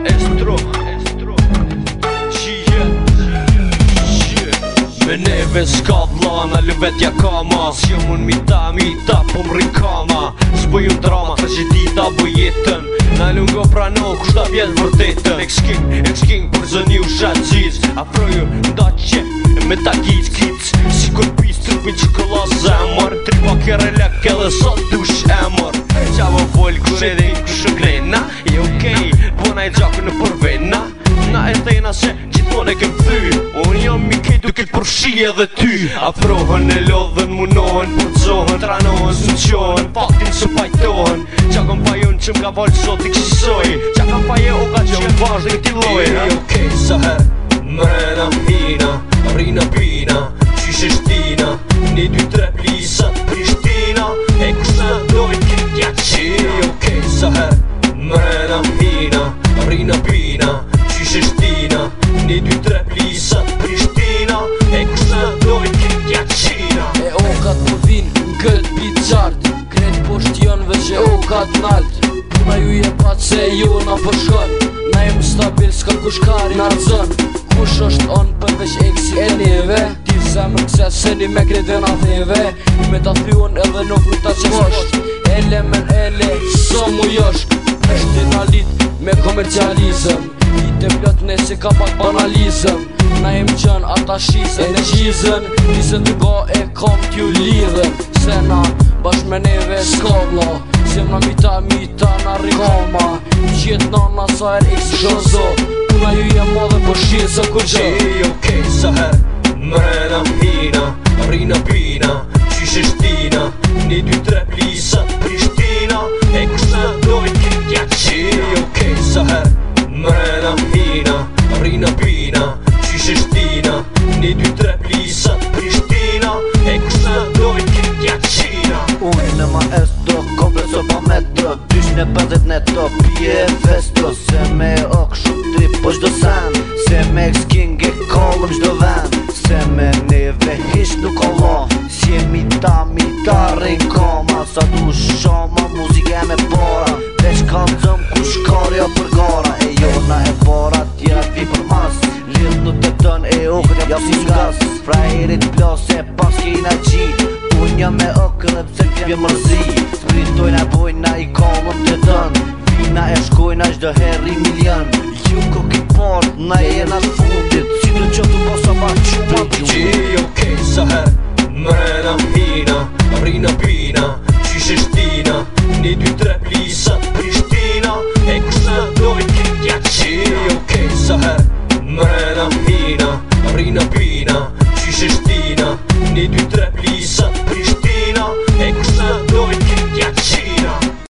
Me neve s'ka vlana, lëvetja kama s'jo mun mita po m'rikama s'po ju drama, tragedita po jetën na lungo prano, kush ta vjen vërtetën Ex-king për zëni u shatë gjiz Afroju nda që me ta kic si kur pis trupin qikolla zemër Tripa kere lek edhe sot dush emër Qa më folë kur edhe i kush glena I okej, bona e gjakë në përvena Na e thejna se gjithmon e kem thy Unë jam mi kej duke përshi edhe ty Afrohen e lodhen, munohen, përcohen Tranohen, s'nëqohen, faktin së pajtohen Qa kom pa jun që m'ka valë sot i kësisoj Qa kom pa je o ka qenë vash dhe këti loj Okej, sa her, mrena m'hina Rina pina, qyshe shtina 1, 2, 3 plisat Prishtina E kushtë dojt kitja qina Okej, sa her, mrena m'hina Rina pina, qyshe shtina 1, 2, 3 plisat Prishtina E kushtë dojt kitja qina E okat më vin n'kët bit qartë Kret posht jon veç e okat nalt Puna ju je pat se ju na përshkon Na jem stabil s'ka kush kari na rëzën Kush është on përveç eksi e neve Ti zemër këse seni me krede na theve I me ta thyon edhe nuk ta qesht Ele men ele, so mu josh Eshte na lit me komercializëm I te plot ne se ka pak banalizëm Na jem qën ata shizën e gjizën Nisën të go e kom t'ju lidhën Se na bash me neve s'kavla Sem na mita na rikama Qjet nana sa er eksi shozo Puna ju jem madhe po shqirë së kur gjë Okej, sa her, mrena m'hina Rina pina, qyshe shtina 1, 2, 3 plisat Prishtina E kushtë dojt kitja qina Okej, sa her, mrena m'hina Rina pina, qyshe shtina 1, 2, 3 plisat Prishtina E kushtë dojt kitja qina Unë në maestro, kompreso pa metro Dysh në 50 neto, pje e festo Se me ok shumë trip po shdo sen Se me ex-king e kollëm shdo ven Se me neve hish nuk Allah Si e mita rin koma Sa du shoma, muzike e me para Veç kanë zëm ku shkarja për gara E jona e para, tjera t'vi për mas Lidh nuk të tën e okën ja si gas Frajerit plas e paske i na gjit Unë jam me okën dhe pse t'vje mërzi Spritojna bojna i kollëm të tën Vina e shkojna qdo herri milion Ju ko ki part, na e jena t'fundit Si të që të posa ma quma t'i Okej, sa her, mrena m'hina Rina pina, qyshe shtina 1, 2, 3 plisat Prishtina E kushtë dojt kitja qina Okej, sa her, mrena m'hina Rina pina, qyshe shtina 1, 2, 3